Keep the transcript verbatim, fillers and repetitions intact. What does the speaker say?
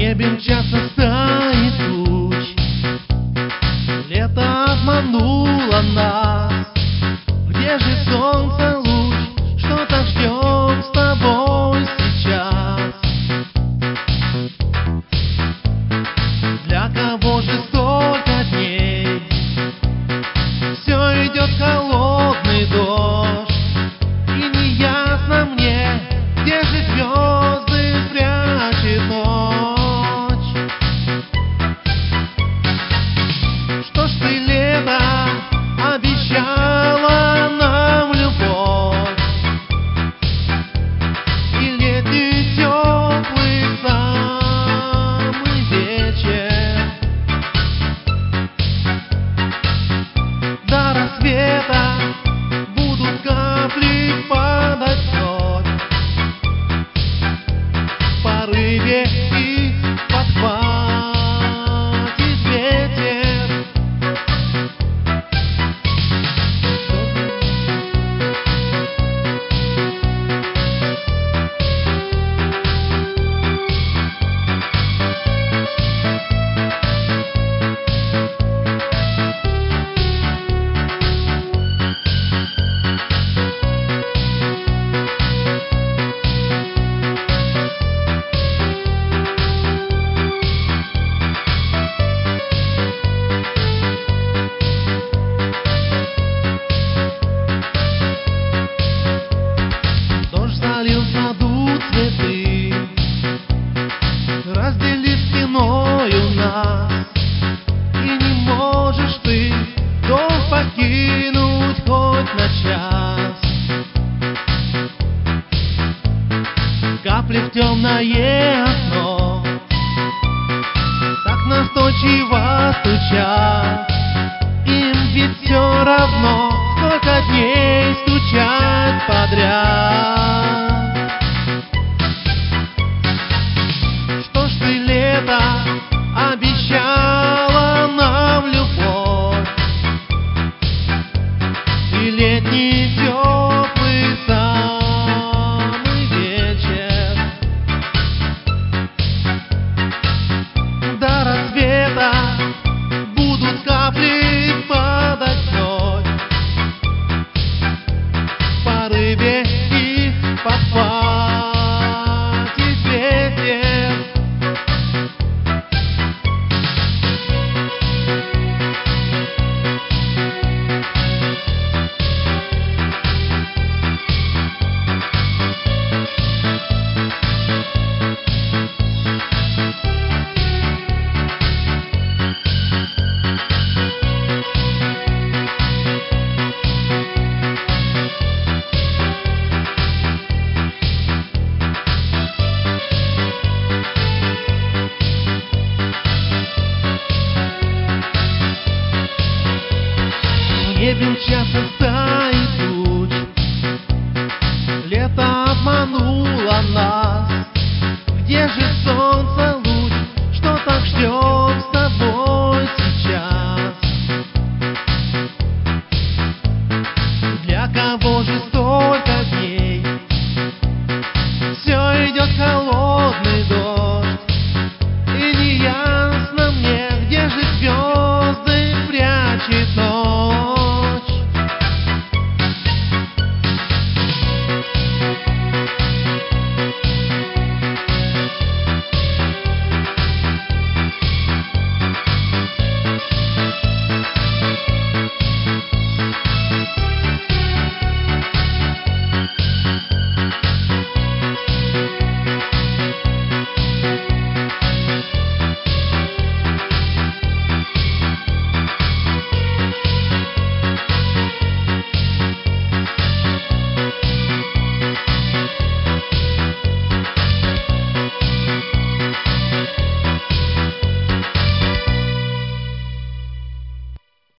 небе мчатся стаи туч. Лето обмануло нас. Где же солнце луч, что так ждем с тобой сейчас? Для кого же столько дней? Все идет холодный дождь, и неясно мне, где же звезды прячет ночь. Что ж ты, лето, обещала нам любовь, и летний теплый самый вечер. До рассвета будут капли падать вновь, в порыве их подхватит ветер. Цветы, разделив стеною нас, и не можешь ты дом покинуть хоть на час. Капли в темное окно так настойчиво стучат, им ведь все равно, сколько дней стучать подряд. Обещала нам любовь, и летний теплый самый вечер. До рассвета будут капли падать вновь, в порыве их подхватит ветер. В небе мчатся стаи туч. Лето обмануло нас. Где же солнце луч, что так ждем с тобой сейчас? Для кого же столько дней? Все идет холодный дождь.